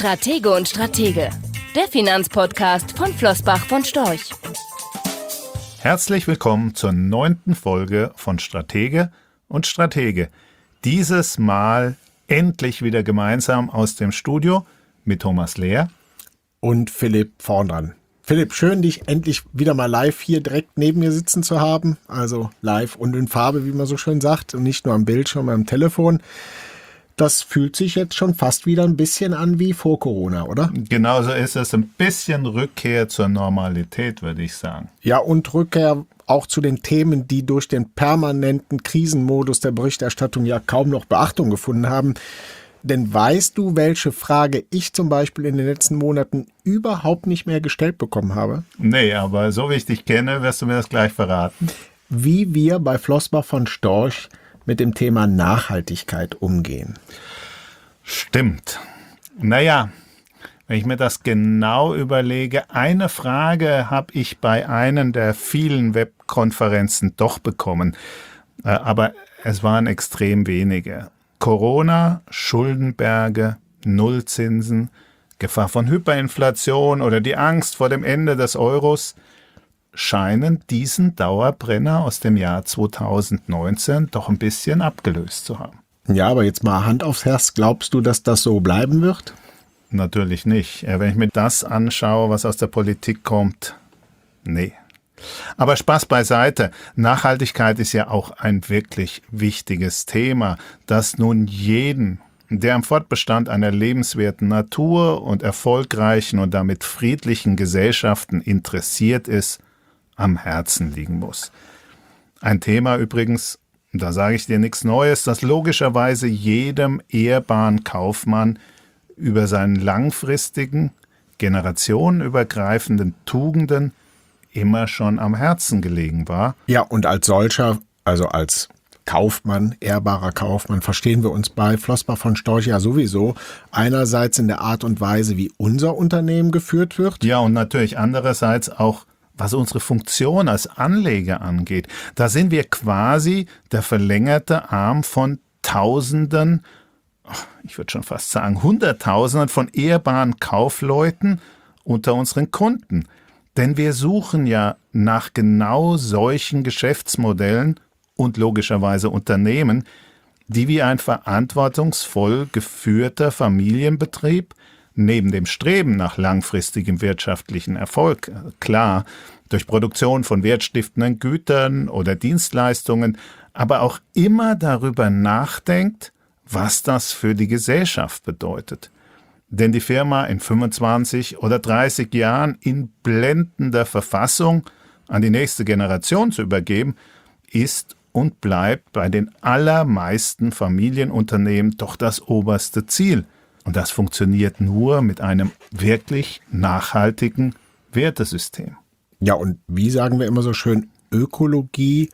Stratege und Stratege, der Finanzpodcast von Flossbach von Storch. Herzlich willkommen zur 9. Folge von Stratege und Stratege. Dieses Mal endlich wieder gemeinsam aus dem Studio mit Thomas Lehr und Philipp vorn dran. Philipp, schön, dich endlich wieder mal live hier direkt neben mir sitzen zu haben. Also live und in Farbe, wie man so schön sagt, und nicht nur am Bildschirm, am Telefon. Das fühlt sich jetzt schon fast wieder ein bisschen an wie vor Corona, oder? Genauso ist es, ein bisschen Rückkehr zur Normalität, würde ich sagen. Ja, und Rückkehr auch zu den Themen, die durch den permanenten Krisenmodus der Berichterstattung ja kaum noch Beachtung gefunden haben. Denn weißt du, welche Frage ich zum Beispiel in den letzten Monaten überhaupt nicht mehr gestellt bekommen habe? Nee, aber so wie ich dich kenne, wirst du mir das gleich verraten. Wie wir bei Flossbach von Storch mit dem Thema Nachhaltigkeit umgehen. Stimmt. Naja, wenn ich mir das genau überlege, eine Frage habe ich bei einer der vielen Webkonferenzen doch bekommen. Aber es waren extrem wenige. Corona, Schuldenberge, Nullzinsen, Gefahr von Hyperinflation oder die Angst vor dem Ende des Euros scheinen diesen Dauerbrenner aus dem Jahr 2019 doch ein bisschen abgelöst zu haben. Ja, aber jetzt mal Hand aufs Herz, glaubst du, dass das so bleiben wird? Natürlich nicht. Wenn ich mir das anschaue, was aus der Politik kommt, nee. Aber Spaß beiseite. Nachhaltigkeit ist ja auch ein wirklich wichtiges Thema, das nun jeden, der am Fortbestand einer lebenswerten Natur und erfolgreichen und damit friedlichen Gesellschaften interessiert ist, am Herzen liegen muss. Ein Thema übrigens, da sage ich dir nichts Neues, das logischerweise jedem ehrbaren Kaufmann über seinen langfristigen, generationenübergreifenden Tugenden immer schon am Herzen gelegen war. Ja, und als solcher, also als Kaufmann, ehrbarer Kaufmann, verstehen wir uns bei Flossbach von Storch ja sowieso einerseits in der Art und Weise, wie unser Unternehmen geführt wird. Ja, und natürlich andererseits auch, was unsere Funktion als Anleger angeht. Da sind wir quasi der verlängerte Arm von Tausenden, ich würde schon fast sagen Hunderttausenden von ehrbaren Kaufleuten unter unseren Kunden. Denn wir suchen ja nach genau solchen Geschäftsmodellen und logischerweise Unternehmen, die wie ein verantwortungsvoll geführter Familienbetrieb neben dem Streben nach langfristigem wirtschaftlichen Erfolg, klar, durch Produktion von wertstiftenden Gütern oder Dienstleistungen, aber auch immer darüber nachdenkt, was das für die Gesellschaft bedeutet. Denn die Firma in 25 oder 30 Jahren in blendender Verfassung an die nächste Generation zu übergeben, ist und bleibt bei den allermeisten Familienunternehmen doch das oberste Ziel. Und das funktioniert nur mit einem wirklich nachhaltigen Wertesystem. Ja, und wie sagen wir immer so schön, Ökologie,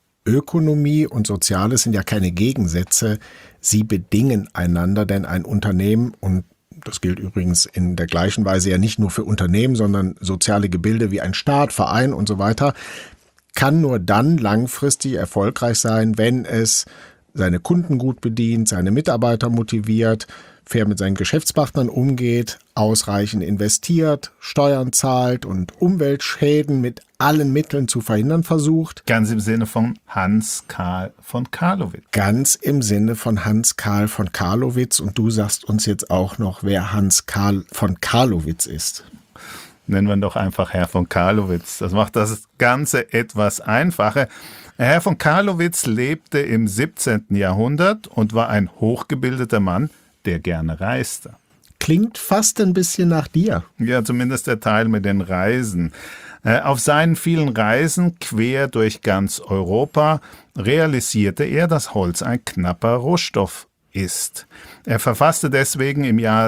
Ökonomie und Soziales sind ja keine Gegensätze. Sie bedingen einander, denn ein Unternehmen, und das gilt übrigens in der gleichen Weise ja nicht nur für Unternehmen, sondern soziale Gebilde wie ein Staat, Verein und so weiter, kann nur dann langfristig erfolgreich sein, wenn es seine Kunden gut bedient, seine Mitarbeiter motiviert, fair mit seinen Geschäftspartnern umgeht, ausreichend investiert, Steuern zahlt und Umweltschäden mit allen Mitteln zu verhindern versucht. Ganz im Sinne von Hans Karl von Carlowitz. Ganz im Sinne von Hans Karl von Carlowitz. Und du sagst uns jetzt auch noch, wer Hans Karl von Carlowitz ist. Nennen wir ihn doch einfach Herr von Carlowitz. Das macht das Ganze etwas einfacher. Herr von Carlowitz lebte im 17. Jahrhundert und war ein hochgebildeter Mann, der gerne reiste. Klingt fast ein bisschen nach dir. Ja, zumindest der Teil mit den Reisen. Auf seinen vielen Reisen quer durch ganz Europa realisierte er, dass Holz ein knapper Rohstoff ist. Er verfasste deswegen im Jahr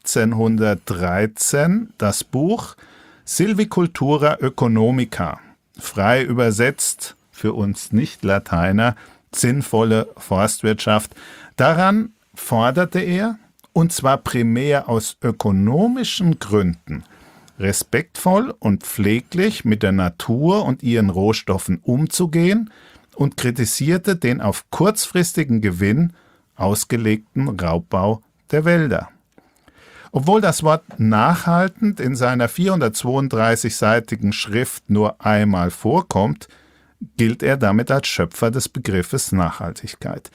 1713 das Buch Silvicultura Economica, frei übersetzt für uns Nicht-Lateiner, sinnvolle Forstwirtschaft. Daran forderte er, und zwar primär aus ökonomischen Gründen, respektvoll und pfleglich mit der Natur und ihren Rohstoffen umzugehen und kritisierte den auf kurzfristigen Gewinn ausgelegten Raubbau der Wälder. Obwohl das Wort nachhaltend in seiner 432-seitigen Schrift nur einmal vorkommt, gilt er damit als Schöpfer des Begriffes Nachhaltigkeit.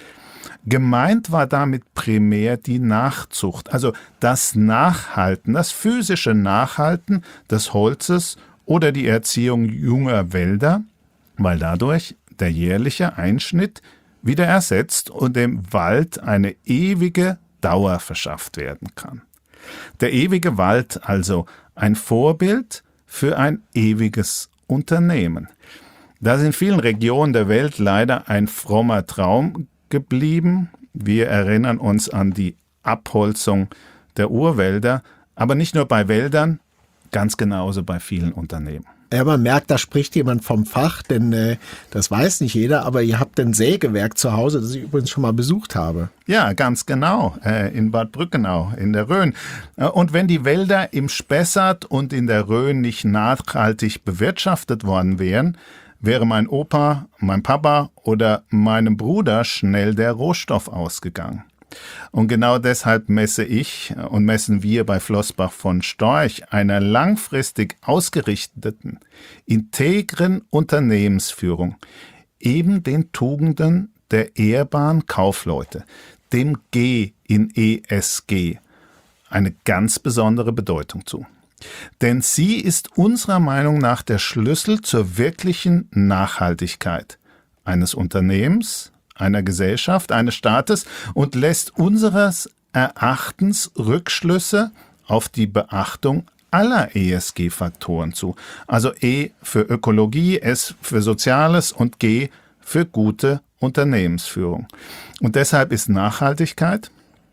Gemeint war damit primär die Nachzucht, also das Nachhalten, das physische Nachhalten des Holzes oder die Erziehung junger Wälder, weil dadurch der jährliche Einschnitt wieder ersetzt und dem Wald eine ewige Dauer verschafft werden kann. Der ewige Wald also ein Vorbild für ein ewiges Unternehmen. Das ist in vielen Regionen der Welt leider ein frommer Traum geblieben. Wir erinnern uns an die Abholzung der Urwälder, aber nicht nur bei Wäldern, ganz genauso bei vielen Unternehmen. Ja, man merkt, da spricht jemand vom Fach, denn das weiß nicht jeder, aber ihr habt ein Sägewerk zu Hause, das ich übrigens schon mal besucht habe. Ja, ganz genau, in Bad Brückenau, in der Rhön. Und wenn die Wälder im Spessart und in der Rhön nicht nachhaltig bewirtschaftet worden wären, wäre mein Opa, mein Papa oder meinem Bruder schnell der Rohstoff ausgegangen. Und genau deshalb messe ich und messen wir bei Flossbach von Storch einer langfristig ausgerichteten, integren Unternehmensführung eben den Tugenden der ehrbaren Kaufleute, dem G in ESG, eine ganz besondere Bedeutung zu. Denn sie ist unserer Meinung nach der Schlüssel zur wirklichen Nachhaltigkeit eines Unternehmens, einer Gesellschaft, eines Staates und lässt unseres Erachtens Rückschlüsse auf die Beachtung aller ESG-Faktoren zu. Also E für Ökologie, S für Soziales und G für gute Unternehmensführung. Und deshalb ist Nachhaltigkeit,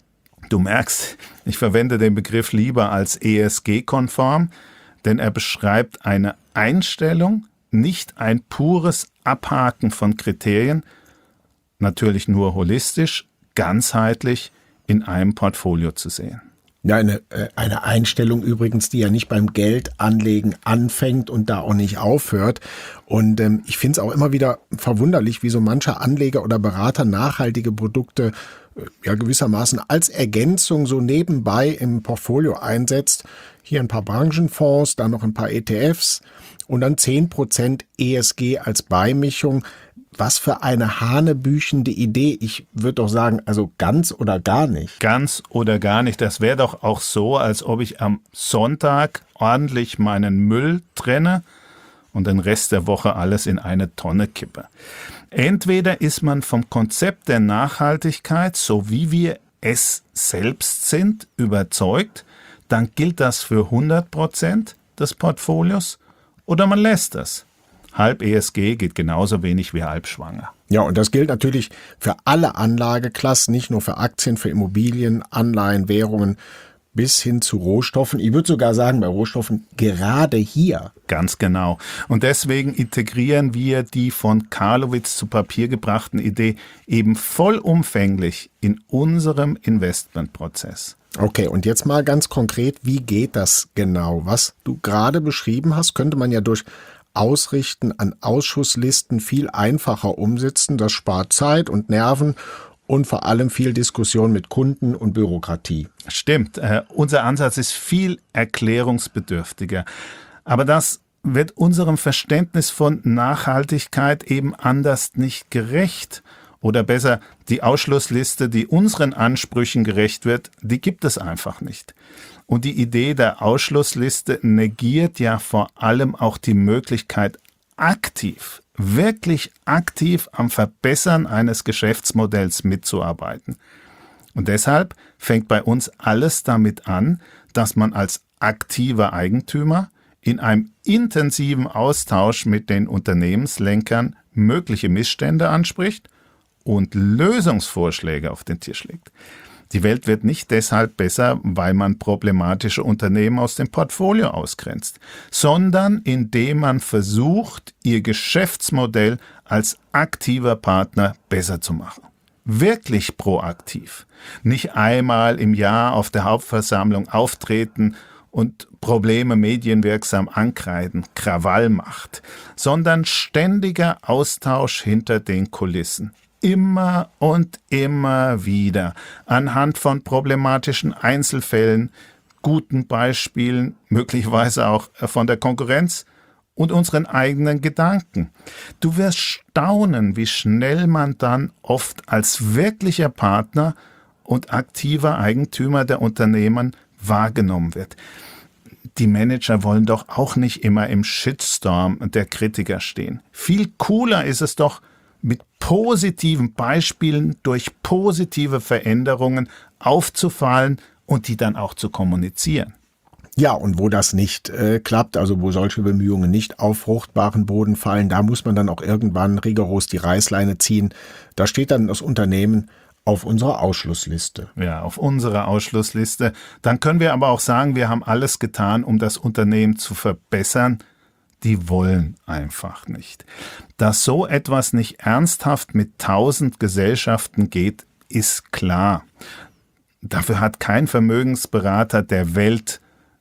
du merkst, ich verwende den Begriff lieber als ESG-konform, denn er beschreibt eine Einstellung, nicht ein pures Abhaken von Kriterien, natürlich nur holistisch, ganzheitlich in einem Portfolio zu sehen. Ja, eine Einstellung übrigens, die ja nicht beim Geldanlegen anfängt und da auch nicht aufhört. Und ich finde es auch immer wieder verwunderlich, wie so mancher Anleger oder Berater nachhaltige Produkte ja gewissermaßen als Ergänzung so nebenbei im Portfolio einsetzt. Hier ein paar Branchenfonds, dann noch ein paar ETFs und dann 10% ESG als Beimischung. Was für eine hanebüchende Idee. Ich würde doch sagen, also ganz oder gar nicht. Ganz oder gar nicht. Das wäre doch auch so, als ob ich am Sonntag ordentlich meinen Müll trenne und den Rest der Woche alles in eine Tonne kippe. Entweder ist man vom Konzept der Nachhaltigkeit, so wie wir es selbst sind, überzeugt, dann gilt das für 100% des Portfolios, oder man lässt das. Halb ESG geht genauso wenig wie halb schwanger. Ja, und das gilt natürlich für alle Anlageklassen, nicht nur für Aktien, für Immobilien, Anleihen, Währungen, bis hin zu Rohstoffen. Ich würde sogar sagen, bei Rohstoffen gerade hier. Ganz genau. Und deswegen integrieren wir die von Karlowitz zu Papier gebrachten Idee eben vollumfänglich in unserem Investmentprozess. Okay, und jetzt mal ganz konkret, wie geht das genau? Was du gerade beschrieben hast, könnte man ja durch Ausrichten an Ausschusslisten viel einfacher umsetzen. Das spart Zeit und Nerven und vor allem viel Diskussion mit Kunden und Bürokratie. Stimmt, unser Ansatz ist viel erklärungsbedürftiger. Aber das wird unserem Verständnis von Nachhaltigkeit eben anders nicht gerecht. Oder besser, die Ausschlussliste, die unseren Ansprüchen gerecht wird, die gibt es einfach nicht. Und die Idee der Ausschlussliste negiert ja vor allem auch die Möglichkeit, aktiv, wirklich aktiv am Verbessern eines Geschäftsmodells mitzuarbeiten. Und deshalb fängt bei uns alles damit an, dass man als aktiver Eigentümer in einem intensiven Austausch mit den Unternehmenslenkern mögliche Missstände anspricht und Lösungsvorschläge auf den Tisch legt. Die Welt wird nicht deshalb besser, weil man problematische Unternehmen aus dem Portfolio ausgrenzt, sondern indem man versucht, ihr Geschäftsmodell als aktiver Partner besser zu machen. Wirklich proaktiv. Nicht einmal im Jahr auf der Hauptversammlung auftreten und Probleme medienwirksam ankreiden, Krawall macht, sondern ständiger Austausch hinter den Kulissen. Immer und immer wieder anhand von problematischen Einzelfällen guten Beispielen, möglicherweise auch von der Konkurrenz und unseren eigenen Gedanken. Du wirst staunen, wie schnell man dann oft als wirklicher Partner und aktiver Eigentümer der Unternehmen wahrgenommen wird. Die Manager wollen doch auch nicht immer im Shitstorm der Kritiker stehen. Viel cooler ist es doch, mit positiven Beispielen durch positive Veränderungen aufzufallen und die dann auch zu kommunizieren. Ja, und wo das nicht klappt, also wo solche Bemühungen nicht auf fruchtbaren Boden fallen, da muss man dann auch irgendwann rigoros die Reißleine ziehen. Da steht dann das Unternehmen auf unserer Ausschlussliste. Ja, auf unserer Ausschlussliste. Dann können wir aber auch sagen, wir haben alles getan, um das Unternehmen zu verbessern. Die wollen einfach nicht. Dass so etwas nicht ernsthaft mit 1000 Gesellschaften geht, ist klar. Dafür hat kein Vermögensberater der Welt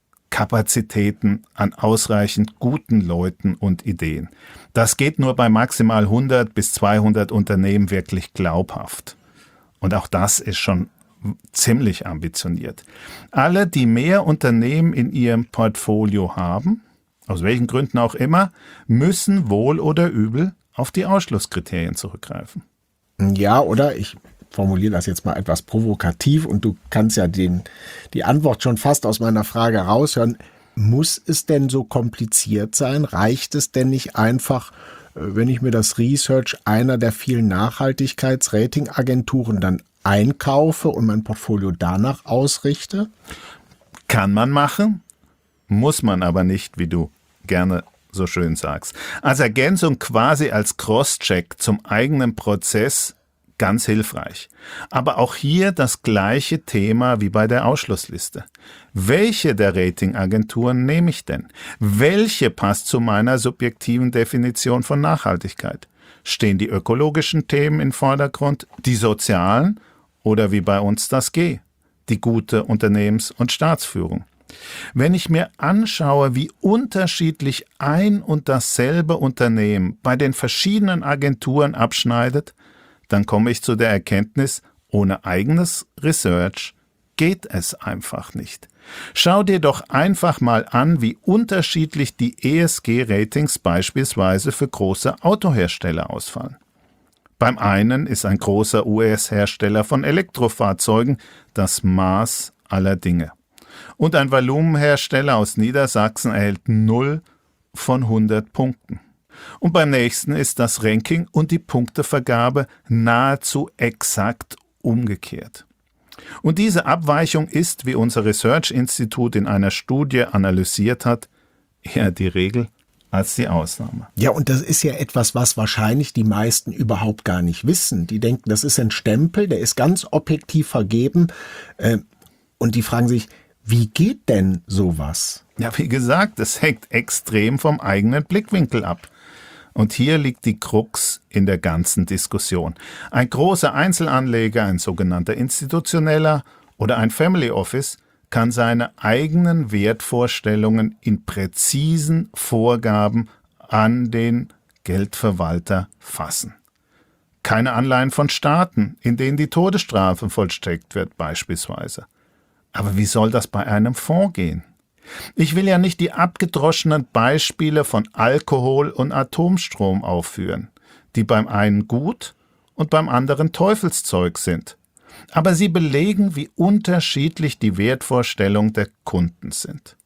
Kapazitäten an ausreichend guten Leuten und Ideen. Das geht nur bei maximal 100 bis 200 Unternehmen wirklich glaubhaft. Und auch das ist schon ziemlich ambitioniert. Alle, die mehr Unternehmen in ihrem Portfolio haben, aus welchen Gründen auch immer, müssen wohl oder übel auf die Ausschlusskriterien zurückgreifen. Ja, oder ich formuliere das jetzt mal etwas provokativ und du kannst ja die Antwort schon fast aus meiner Frage raushören. Muss es denn so kompliziert sein? Reicht es denn nicht einfach, wenn ich mir das Research einer der vielen Nachhaltigkeitsratingagenturen dann einkaufe und mein Portfolio danach ausrichte? Kann man machen, muss man aber nicht, wie du gerne so schön sagst. Als Ergänzung quasi als Crosscheck zum eigenen Prozess ganz hilfreich. Aber auch hier das gleiche Thema wie bei der Ausschlussliste. Welche der Ratingagenturen nehme ich denn? Welche passt zu meiner subjektiven Definition von Nachhaltigkeit? Stehen die ökologischen Themen im Vordergrund, die sozialen oder wie bei uns das G, die gute Unternehmens- und Staatsführung? Wenn ich mir anschaue, wie unterschiedlich ein und dasselbe Unternehmen bei den verschiedenen Agenturen abschneidet, dann komme ich zu der Erkenntnis, ohne eigenes Research geht es einfach nicht. Schau dir doch einfach mal an, wie unterschiedlich die ESG-Ratings beispielsweise für große Autohersteller ausfallen. Beim einen ist ein großer US-Hersteller von Elektrofahrzeugen das Maß aller Dinge. Und ein Volumenhersteller aus Niedersachsen erhält 0 von 100 Punkten. Und beim nächsten ist das Ranking und die Punktevergabe nahezu exakt umgekehrt. Und diese Abweichung ist, wie unser Research-Institut in einer Studie analysiert hat, eher die Regel als die Ausnahme. Ja, und das ist ja etwas, was wahrscheinlich die meisten überhaupt gar nicht wissen. Die denken, das ist ein Stempel, der ist ganz objektiv vergeben. Und die fragen sich, wie geht denn sowas? Ja, wie gesagt, es hängt extrem vom eigenen Blickwinkel ab. Und hier liegt die Krux in der ganzen Diskussion. Ein großer Einzelanleger, ein sogenannter Institutioneller oder ein Family Office kann seine eigenen Wertvorstellungen in präzisen Vorgaben an den Geldverwalter fassen. Keine Anleihen von Staaten, in denen die Todesstrafe vollstreckt wird beispielsweise. Aber wie soll das bei einem Fonds gehen? Ich will ja nicht die abgedroschenen Beispiele von Alkohol und Atomstrom aufführen, die beim einen gut und beim anderen Teufelszeug sind. Aber sie belegen, wie unterschiedlich die Wertvorstellungen der Kunden sind.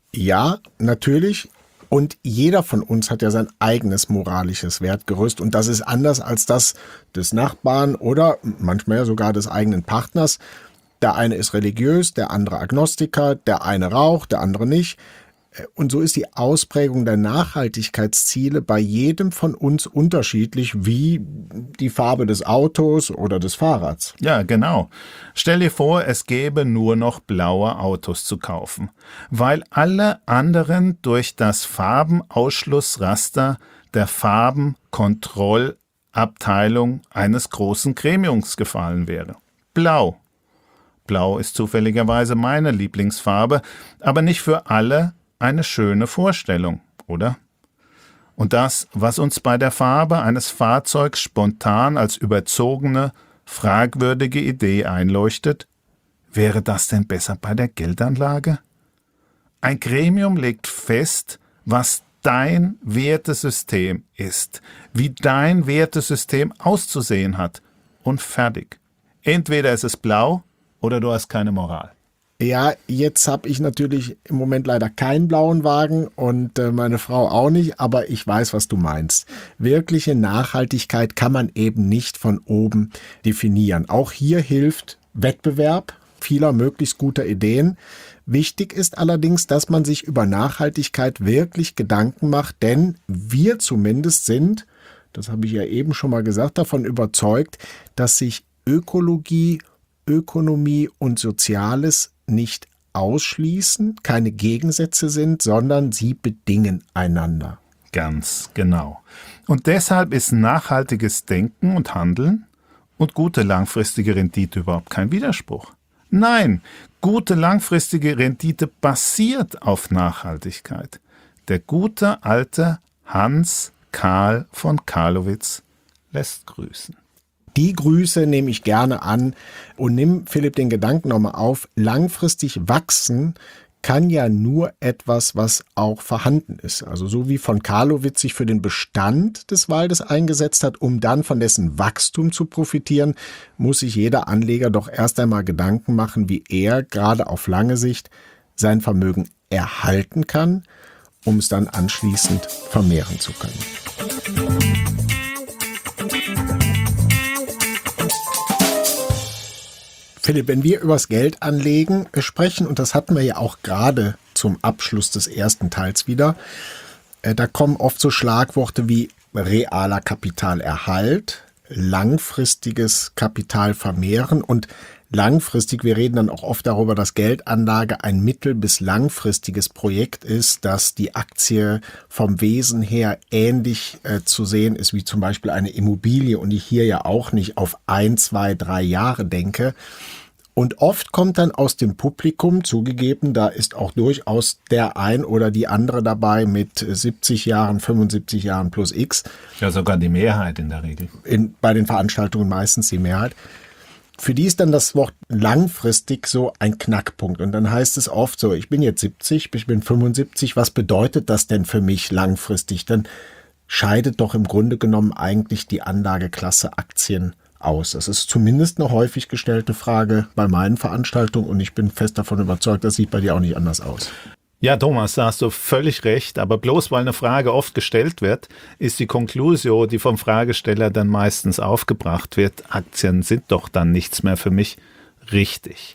Ja, natürlich. Und jeder von uns hat ja sein eigenes moralisches Wertgerüst. Und das ist anders als das des Nachbarn oder manchmal ja sogar des eigenen Partners. Der eine ist religiös, der andere Agnostiker, der eine raucht, der andere nicht. Und so ist die Ausprägung der Nachhaltigkeitsziele bei jedem von uns unterschiedlich, wie die Farbe des Autos oder des Fahrrads. Ja, genau. Stell dir vor, es gäbe nur noch blaue Autos zu kaufen, weil alle anderen durch das Farbenausschlussraster der Farbenkontrollabteilung eines großen Gremiums gefallen wäre. Blau. Blau ist zufälligerweise meine Lieblingsfarbe, aber nicht für alle eine schöne Vorstellung, oder? Und das, was uns bei der Farbe eines Fahrzeugs spontan als überzogene, fragwürdige Idee einleuchtet, wäre das denn besser bei der Geldanlage? Ein Gremium legt fest, was dein Wertesystem ist, wie dein Wertesystem auszusehen hat und fertig. Entweder ist es blau oder du hast keine Moral. Ja, jetzt habe ich natürlich im Moment leider keinen blauen Wagen und meine Frau auch nicht, aber ich weiß, was du meinst. Wirkliche Nachhaltigkeit kann man eben nicht von oben definieren. Auch hier hilft Wettbewerb vieler möglichst guter Ideen. Wichtig ist allerdings, dass man sich über Nachhaltigkeit wirklich Gedanken macht, denn wir zumindest sind, das habe ich ja eben schon mal gesagt, davon überzeugt, dass sich Ökologie, Ökonomie und Soziales nicht ausschließen, keine Gegensätze sind, sondern sie bedingen einander. Ganz genau. Und deshalb ist nachhaltiges Denken und Handeln und gute langfristige Rendite überhaupt kein Widerspruch. Nein, gute langfristige Rendite basiert auf Nachhaltigkeit. Der gute alte Hans Karl von Carlowitz lässt grüßen. Die Grüße nehme ich gerne an und nimm, Philipp, den Gedanken nochmal auf. Langfristig wachsen kann ja nur etwas, was auch vorhanden ist. Also so wie von Carlowitz sich für den Bestand des Waldes eingesetzt hat, um dann von dessen Wachstum zu profitieren, muss sich jeder Anleger doch erst einmal Gedanken machen, wie er gerade auf lange Sicht sein Vermögen erhalten kann, um es dann anschließend vermehren zu können. Philipp, wenn wir übers Geldanlegen sprechen, und das hatten wir ja auch gerade zum Abschluss des ersten Teils wieder, da kommen oft so Schlagworte wie realer Kapitalerhalt, langfristiges Kapital vermehren und langfristig, wir reden dann auch oft darüber, dass Geldanlage ein mittel- bis langfristiges Projekt ist, dass die Aktie vom Wesen her ähnlich zu sehen ist wie zum Beispiel eine Immobilie und ich hier ja auch nicht auf 1, 2, 3 Jahre denke. Und oft kommt dann aus dem Publikum, zugegeben, da ist auch durchaus der ein oder die andere dabei mit 70 Jahren, 75 Jahren plus X. Ja, sogar die Mehrheit in der Regel. Bei den Veranstaltungen meistens die Mehrheit. Für die ist dann das Wort langfristig so ein Knackpunkt. Und dann heißt es oft so, ich bin jetzt 70, ich bin 75, was bedeutet das denn für mich langfristig? Dann scheidet doch im Grunde genommen eigentlich die Anlageklasse Aktien aus. Das ist zumindest eine häufig gestellte Frage bei meinen Veranstaltungen und ich bin fest davon überzeugt, das sieht bei dir auch nicht anders aus. Ja, Thomas, da hast du völlig recht, aber bloß weil eine Frage oft gestellt wird, ist die Conclusio, die vom Fragesteller dann meistens aufgebracht wird, Aktien sind doch dann nichts mehr für mich, richtig.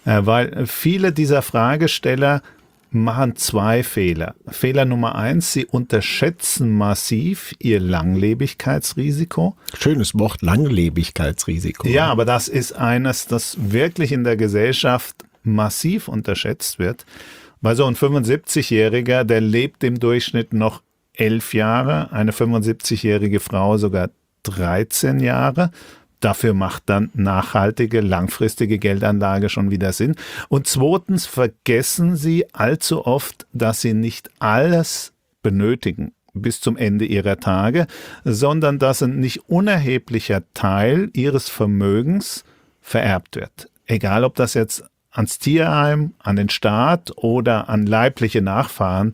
Weil viele dieser Fragesteller machen 2 Fehler. Fehler Nummer 1, sie unterschätzen massiv ihr Langlebigkeitsrisiko. Schönes Wort, Langlebigkeitsrisiko. Ja, aber das ist eines, das wirklich in der Gesellschaft massiv unterschätzt wird. Weil so ein 75-Jähriger, der lebt im Durchschnitt noch 11 Jahre, eine 75-jährige Frau sogar 13 Jahre. Dafür macht dann nachhaltige, langfristige Geldanlage schon wieder Sinn. Und zweitens vergessen sie allzu oft, dass sie nicht alles benötigen bis zum Ende ihrer Tage, sondern dass ein nicht unerheblicher Teil ihres Vermögens vererbt wird. Egal, ob das jetzt ans Tierheim, an den Staat oder an leibliche Nachfahren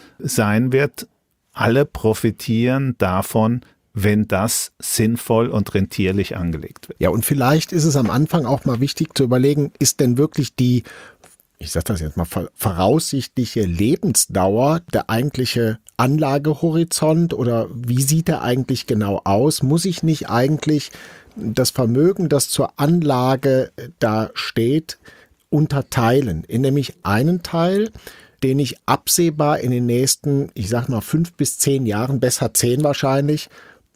sein wird, alle profitieren davon, wenn das sinnvoll und rentierlich angelegt wird. Ja, und vielleicht ist es am Anfang auch mal wichtig zu überlegen, ist denn wirklich die, ich sage das jetzt mal, voraussichtliche Lebensdauer der eigentliche Anlagehorizont oder wie sieht der eigentlich genau aus? Muss ich nicht eigentlich das Vermögen, das zur Anlage da steht, unterteilen in nämlich einen Teil, den ich absehbar in den nächsten, ich sag mal 5 bis 10 Jahren, besser 10 wahrscheinlich,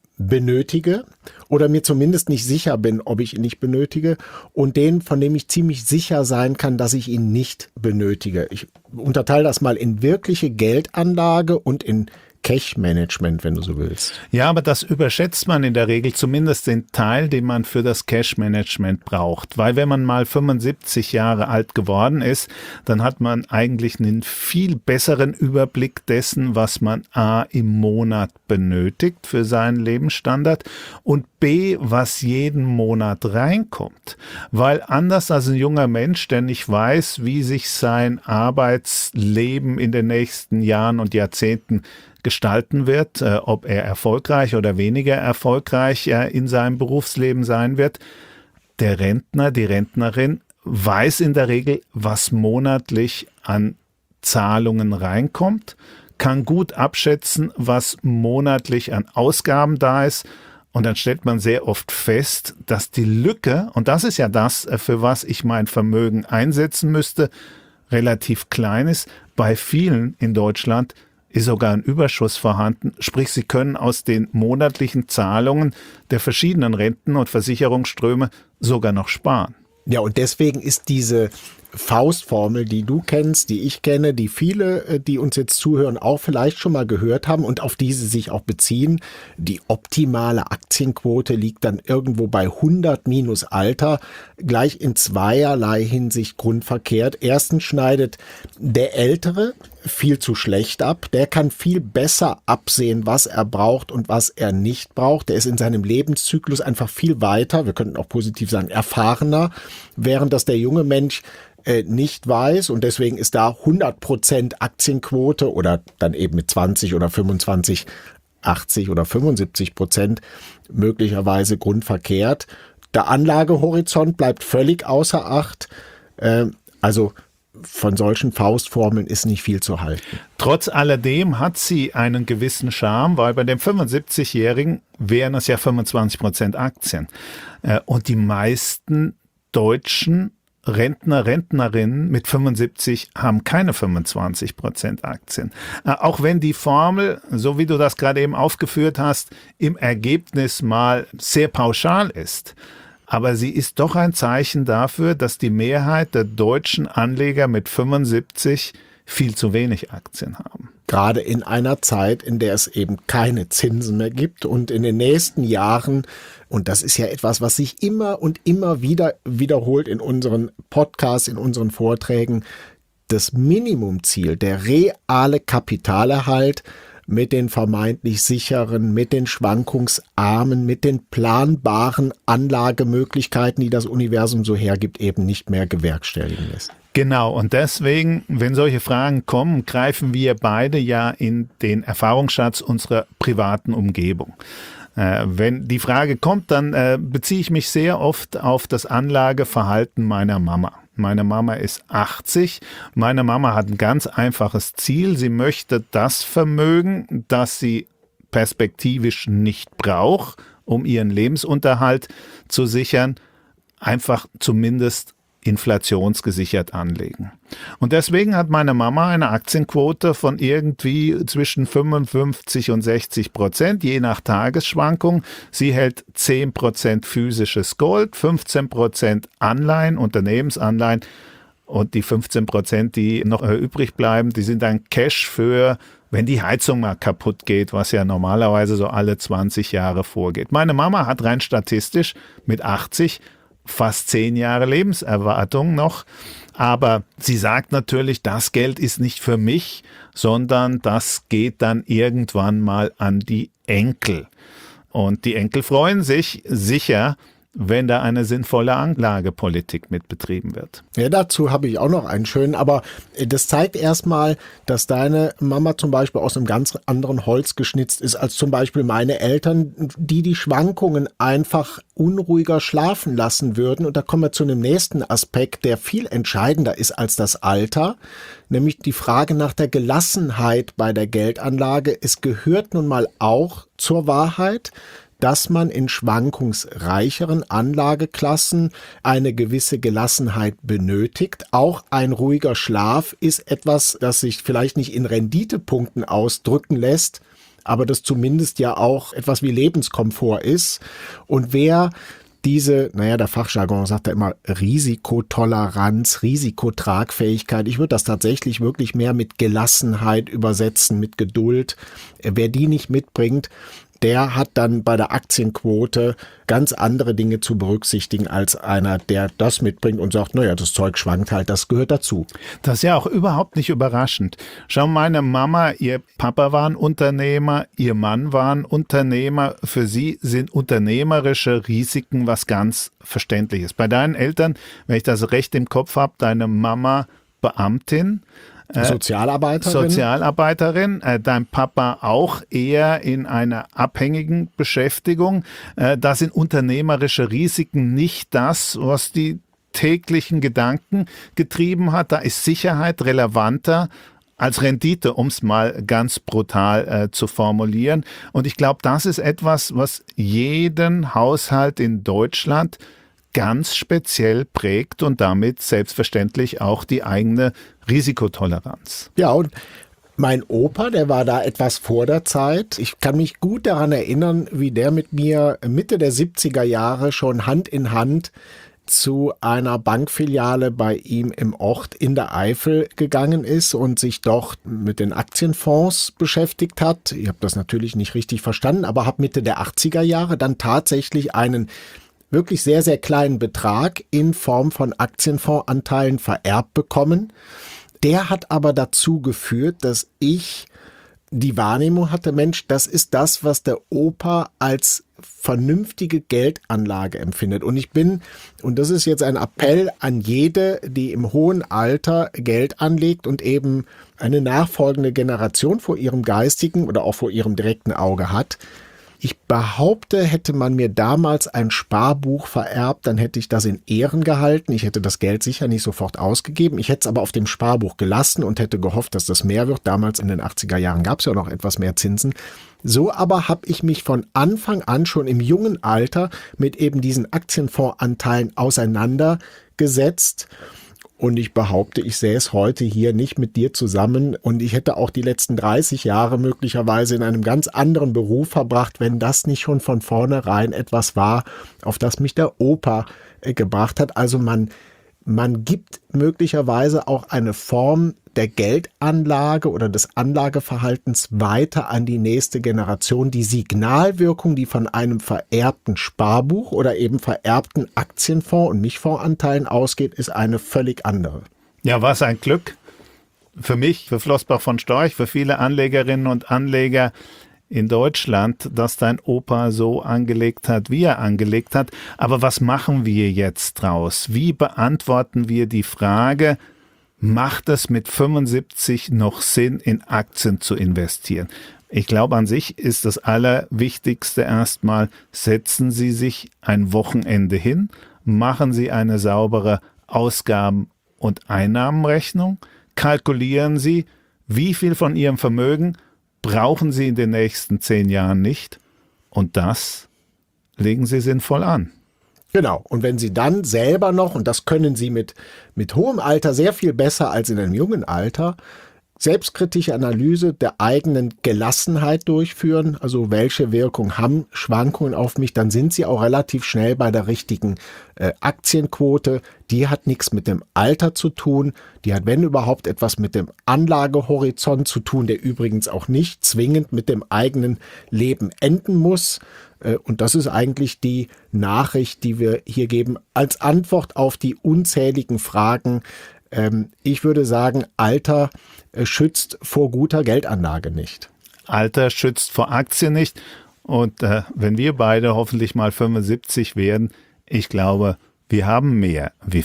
benötige oder mir zumindest nicht sicher bin, ob ich ihn nicht benötige und den, von dem ich ziemlich sicher sein kann, dass ich ihn nicht benötige. Ich unterteile das mal in wirkliche Geldanlage und in Cash-Management, wenn du so willst. Ja, aber das überschätzt man in der Regel, zumindest den Teil, den man für das Cash-Management braucht. Weil wenn man mal 75 Jahre alt geworden ist, dann hat man eigentlich einen viel besseren Überblick dessen, was man A im Monat benötigt für seinen Lebensstandard und B, was jeden Monat reinkommt. Weil anders als ein junger Mensch, der nicht weiß, wie sich sein Arbeitsleben in den nächsten Jahren und Jahrzehnten gestalten wird, ob er erfolgreich oder weniger erfolgreich in seinem Berufsleben sein wird. Der Rentner, die Rentnerin weiß in der Regel, was monatlich an Zahlungen reinkommt, kann gut abschätzen, was monatlich an Ausgaben da ist. Und dann stellt man sehr oft fest, dass die Lücke, und das ist ja das, für was ich mein Vermögen einsetzen müsste, relativ klein ist. Bei vielen in Deutschland ist sogar ein Überschuss vorhanden, sprich sie können aus den monatlichen Zahlungen der verschiedenen Renten- und Versicherungsströme sogar noch sparen. Ja, und deswegen ist diese Faustformel, die du kennst, die ich kenne, die viele, die uns jetzt zuhören, auch vielleicht schon mal gehört haben und auf die sie sich auch beziehen. Die optimale Aktienquote liegt dann irgendwo bei 100 minus Alter, gleich in zweierlei Hinsicht grundverkehrt. Erstens schneidet der Ältere viel zu schlecht ab. Der kann viel besser absehen, was er braucht und was er nicht braucht. Der ist in seinem Lebenszyklus einfach viel weiter, wir könnten auch positiv sagen, erfahrener, während das der junge Mensch nicht weiß und deswegen ist da 100% Aktienquote oder dann eben mit 20 oder 25, 80 oder 75% möglicherweise grundverkehrt. Der Anlagehorizont bleibt völlig außer Acht. Also von solchen Faustformeln ist nicht viel zu halten. Trotz alledem hat sie einen gewissen Charme, weil bei dem 75-Jährigen wären es ja 25% Aktien. Und die meisten deutschen Rentner, Rentnerinnen mit 75 haben keine 25% Aktien. Auch wenn die Formel, so wie du das gerade eben aufgeführt hast, im Ergebnis mal sehr pauschal ist. Aber sie ist doch ein Zeichen dafür, dass die Mehrheit der deutschen Anleger mit 75 viel zu wenig Aktien haben. Gerade in einer Zeit, in der es eben keine Zinsen mehr gibt und in den nächsten Jahren, und das ist ja etwas, was sich immer und immer wieder wiederholt in unseren Podcasts, in unseren Vorträgen, das Minimumziel, der reale Kapitalerhalt mit den vermeintlich sicheren, mit den schwankungsarmen, mit den planbaren Anlagemöglichkeiten, die das Universum so hergibt, eben nicht mehr gewerkstelligen lässt. Genau, und deswegen, wenn solche Fragen kommen, greifen wir beide ja in den Erfahrungsschatz unserer privaten Umgebung. Wenn die Frage kommt, dann beziehe ich mich sehr oft auf das Anlageverhalten meiner Mama. Meine Mama ist 80. Meine Mama hat ein ganz einfaches Ziel. Sie möchte das Vermögen, das sie perspektivisch nicht braucht, um ihren Lebensunterhalt zu sichern, einfach zumindest inflationsgesichert anlegen. Und deswegen hat meine Mama eine Aktienquote von irgendwie zwischen 55 und 60%, je nach Tagesschwankung. Sie hält 10% physisches Gold, 15% Anleihen, Unternehmensanleihen und die 15%, die noch übrig bleiben, die sind dann Cash für, wenn die Heizung mal kaputt geht, was ja normalerweise so alle 20 Jahre vorgeht. Meine Mama hat rein statistisch mit 80 fast 10 Jahre Lebenserwartung noch. Aber sie sagt natürlich, das Geld ist nicht für mich, sondern das geht dann irgendwann mal an die Enkel. Und die Enkel freuen sich sicher, wenn da eine sinnvolle Anlagepolitik mit betrieben wird. Ja, dazu habe ich auch noch einen schönen, aber das zeigt erstmal, dass deine Mama zum Beispiel aus einem ganz anderen Holz geschnitzt ist als zum Beispiel meine Eltern, die Schwankungen einfach unruhiger schlafen lassen würden. Und da kommen wir zu einem nächsten Aspekt, der viel entscheidender ist als das Alter, nämlich die Frage nach der Gelassenheit bei der Geldanlage. Es gehört nun mal auch zur Wahrheit, dass man in schwankungsreicheren Anlageklassen eine gewisse Gelassenheit benötigt. Auch ein ruhiger Schlaf ist etwas, das sich vielleicht nicht in Renditepunkten ausdrücken lässt, aber das zumindest ja auch etwas wie Lebenskomfort ist. Und wer der Fachjargon sagt da immer Risikotoleranz, Risikotragfähigkeit. Ich würde das tatsächlich wirklich mehr mit Gelassenheit übersetzen, mit Geduld. Wer die nicht mitbringt, der hat dann bei der Aktienquote ganz andere Dinge zu berücksichtigen als einer, der das mitbringt und sagt, das Zeug schwankt halt, das gehört dazu. Das ist ja auch überhaupt nicht überraschend. Schau, meine Mama, ihr Papa war ein Unternehmer, ihr Mann war ein Unternehmer. Für sie sind unternehmerische Risiken was ganz Verständliches. Bei deinen Eltern, wenn ich das recht im Kopf habe, deine Mama Beamtin, Sozialarbeiterin, dein Papa auch eher in einer abhängigen Beschäftigung. Da sind unternehmerische Risiken nicht das, was die täglichen Gedanken getrieben hat. Da ist Sicherheit relevanter als Rendite, um es mal ganz brutal zu formulieren. Und ich glaube, das ist etwas, was jeden Haushalt in Deutschland ganz speziell prägt und damit selbstverständlich auch die eigene Risikotoleranz. Ja, und mein Opa, der war da etwas vor der Zeit. Ich kann mich gut daran erinnern, wie der mit mir Mitte der 70er Jahre schon Hand in Hand zu einer Bankfiliale bei ihm im Ort in der Eifel gegangen ist und sich dort mit den Aktienfonds beschäftigt hat. Ich habe das natürlich nicht richtig verstanden, aber habe Mitte der 80er Jahre dann tatsächlich einen wirklich sehr, sehr kleinen Betrag in Form von Aktienfondsanteilen vererbt bekommen. Der hat aber dazu geführt, dass ich die Wahrnehmung hatte, Mensch, das ist das, was der Opa als vernünftige Geldanlage empfindet. Und und das ist jetzt ein Appell an jede, die im hohen Alter Geld anlegt und eben eine nachfolgende Generation vor ihrem geistigen oder auch vor ihrem direkten Auge hat. Ich behaupte, hätte man mir damals ein Sparbuch vererbt, dann hätte ich das in Ehren gehalten. Ich hätte das Geld sicher nicht sofort ausgegeben. Ich hätte es aber auf dem Sparbuch gelassen und hätte gehofft, dass das mehr wird. Damals in den 80er Jahren gab es ja noch etwas mehr Zinsen. So aber habe ich mich von Anfang an schon im jungen Alter mit eben diesen Aktienfondsanteilen auseinandergesetzt. Und ich behaupte, ich säße heute hier nicht mit dir zusammen und ich hätte auch die letzten 30 Jahre möglicherweise in einem ganz anderen Beruf verbracht, wenn das nicht schon von vornherein etwas war, auf das mich der Opa gebracht hat. Also man gibt möglicherweise auch eine Form der Geldanlage oder des Anlageverhaltens weiter an die nächste Generation. Die Signalwirkung, die von einem vererbten Sparbuch oder eben vererbten Aktienfonds und Mischfondsanteilen ausgeht, ist eine völlig andere. Ja, was ein Glück für mich, für Flossbach von Storch, für viele Anlegerinnen und Anleger in Deutschland, dass dein Opa so angelegt hat, wie er angelegt hat. Aber was machen wir jetzt draus? Wie beantworten wir die Frage, macht es mit 75 noch Sinn, in Aktien zu investieren? Ich glaube, an sich ist das Allerwichtigste erstmal, setzen Sie sich ein Wochenende hin, machen Sie eine saubere Ausgaben- und Einnahmenrechnung, kalkulieren Sie, wie viel von Ihrem Vermögen brauchen Sie in den nächsten 10 Jahren nicht und das legen Sie sinnvoll an. Genau. Und wenn Sie dann selber noch, und das können Sie mit hohem Alter sehr viel besser als in einem jungen Alter, selbstkritische Analyse der eigenen Gelassenheit durchführen, also welche Wirkung haben Schwankungen auf mich, dann sind Sie auch relativ schnell bei der richtigen Aktienquote. Die hat nichts mit dem Alter zu tun, die hat, wenn überhaupt, etwas mit dem Anlagehorizont zu tun, der übrigens auch nicht zwingend mit dem eigenen Leben enden muss. Und das ist eigentlich die Nachricht, die wir hier geben, als Antwort auf die unzähligen Fragen. Ich würde sagen, Alter schützt vor guter Geldanlage nicht. Alter schützt vor Aktien nicht. Und wenn wir beide hoffentlich mal 75 werden, ich glaube, wir haben mehr wie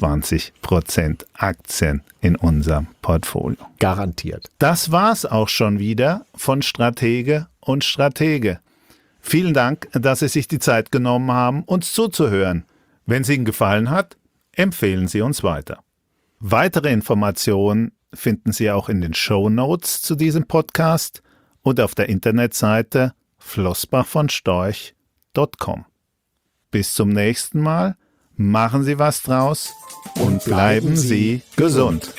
25% Aktien in unserem Portfolio. Garantiert. Das war's auch schon wieder von Stratege und Stratege. Vielen Dank, dass Sie sich die Zeit genommen haben, uns zuzuhören. Wenn es Ihnen gefallen hat, empfehlen Sie uns weiter. Weitere Informationen finden Sie auch in den Shownotes zu diesem Podcast und auf der Internetseite flossbachvonstorch.com. Bis zum nächsten Mal, machen Sie was draus und bleiben Sie gesund.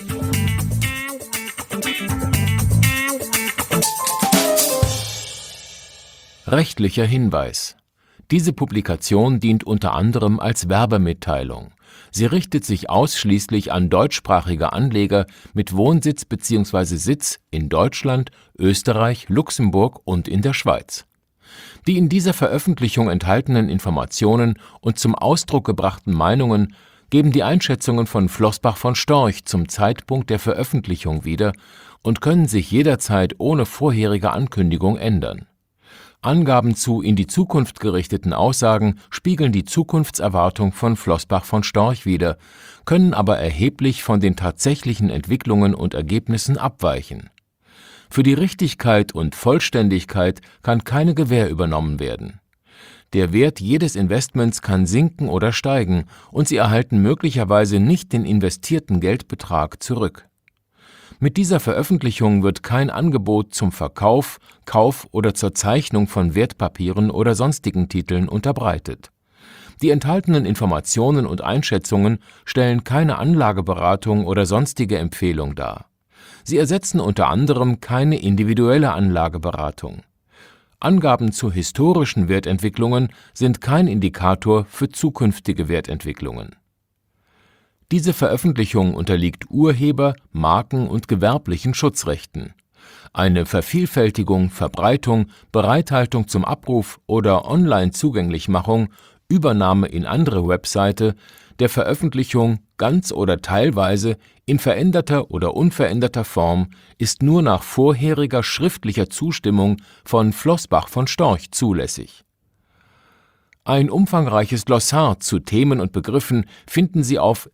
Rechtlicher Hinweis. Diese Publikation dient unter anderem als Werbemitteilung. Sie richtet sich ausschließlich an deutschsprachige Anleger mit Wohnsitz bzw. Sitz in Deutschland, Österreich, Luxemburg und in der Schweiz. Die in dieser Veröffentlichung enthaltenen Informationen und zum Ausdruck gebrachten Meinungen geben die Einschätzungen von Flossbach von Storch zum Zeitpunkt der Veröffentlichung wieder und können sich jederzeit ohne vorherige Ankündigung ändern. Angaben zu in die Zukunft gerichteten Aussagen spiegeln die Zukunftserwartung von Flossbach von Storch wider, können aber erheblich von den tatsächlichen Entwicklungen und Ergebnissen abweichen. Für die Richtigkeit und Vollständigkeit kann keine Gewähr übernommen werden. Der Wert jedes Investments kann sinken oder steigen und Sie erhalten möglicherweise nicht den investierten Geldbetrag zurück. Mit dieser Veröffentlichung wird kein Angebot zum Verkauf, Kauf oder zur Zeichnung von Wertpapieren oder sonstigen Titeln unterbreitet. Die enthaltenen Informationen und Einschätzungen stellen keine Anlageberatung oder sonstige Empfehlung dar. Sie ersetzen unter anderem keine individuelle Anlageberatung. Angaben zu historischen Wertentwicklungen sind kein Indikator für zukünftige Wertentwicklungen. Diese Veröffentlichung unterliegt Urheber-, Marken- und gewerblichen Schutzrechten. Eine Vervielfältigung, Verbreitung, Bereithaltung zum Abruf oder Online-Zugänglichmachung, Übernahme in andere Webseite, der Veröffentlichung ganz oder teilweise in veränderter oder unveränderter Form ist nur nach vorheriger schriftlicher Zustimmung von Flossbach von Storch zulässig. Ein umfangreiches Glossar zu Themen und Begriffen finden Sie auf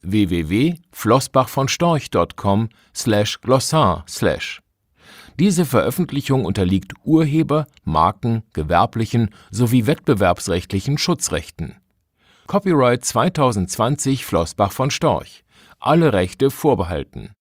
www.flossbachvonstorch.com/glossar/. Diese Veröffentlichung unterliegt Urheber-, Marken-, gewerblichen sowie wettbewerbsrechtlichen Schutzrechten. Copyright 2020 Flossbach von Storch. Alle Rechte vorbehalten.